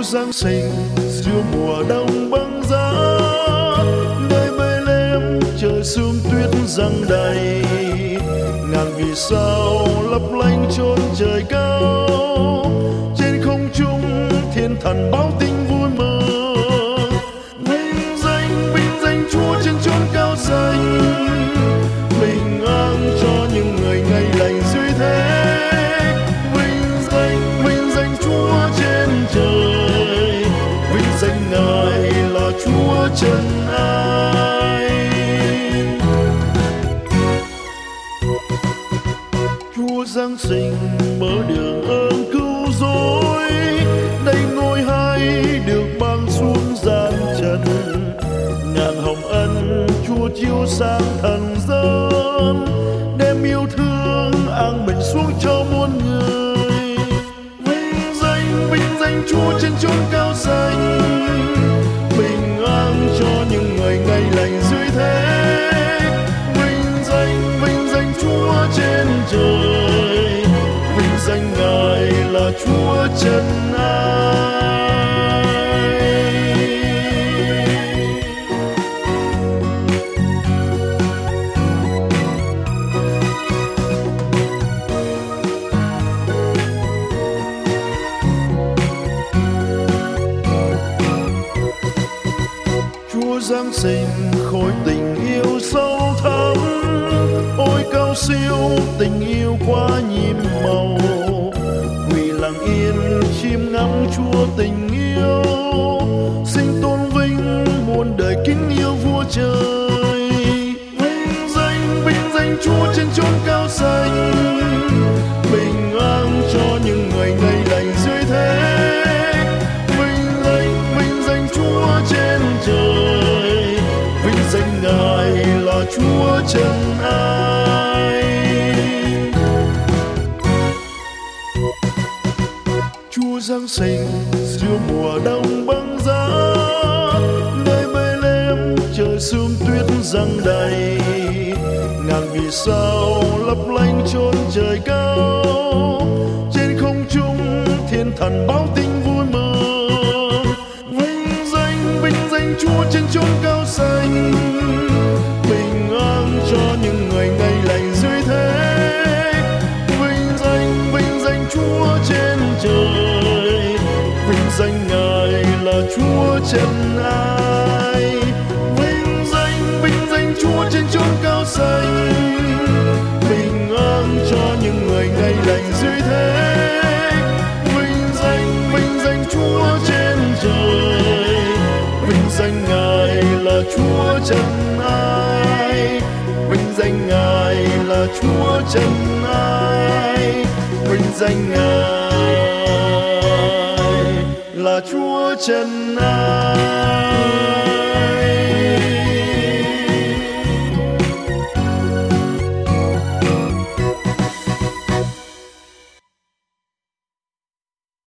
Chúa Giáng sinh giữa mùa đông băng giá, nơi Bethlehem trời sương tuyết giăng đầy, ngàn vì sao lấp lánh chốn trời cao, trên không trung thiên thần báo tin vui mừng. Vinh danh Chúa trên chốn cao xanh, bình an cho những người ngày lành dưới thế. Vinh danh Chúa trên trời, vinh danh Ngài là Chúa trần ai. Chúa Giáng sinh mở đường ơn cứu rỗi, đây ngôi hay được ban xuống gian trần, ngàn hồng ân Chúa chiếu sáng thần dân, đem yêu thương an bình xuống cho muôn người. Vinh danh Chúa trên chốn cao xanh, bình an cho những người ngày lành dưới thế. Vinh danh Chúa trên trời, vinh danh Ngài là Chúa trần ai. Chúa Giáng sinh khối tình yêu sâu thẳm, ôi cao siêu tình yêu quá nhiệm màu, quỳ lặng yên chiêm ngắm Chúa tình yêu, sinh tôn vinh muôn đời kính yêu vua trời. Vinh danh Chúa trên chốn cao xanh, bình an cho những người ngày lành dưới thế. Vinh danh Chúa trên trời, vinh danh Ngài là Chúa trần ai. Chúa Giáng sinh giữa mùa đông băng giá, nơi Bethlehem trời sương tuyết giăng đầy, ngàn vì sao lấp lánh chốn trời cao, trên không trung thiên thần báo tin vui mừng. Vinh danh Chúa trên chốn cao xanh, bình an cho những người ngày lành dưới thế. Vinh danh Chúa trên trời, vinh danh Ngài là Chúa trần ai. Vinh danh Chúa trên chốn cao xanh, bình an cho những người ngày lành dưới thế. Vinh danh Chúa trên trời, vinh danh Ngài là Chúa trần ai. Vinh danh Ngài là Chúa trần ai. Vinh danh Ngài là Chúa trần ai.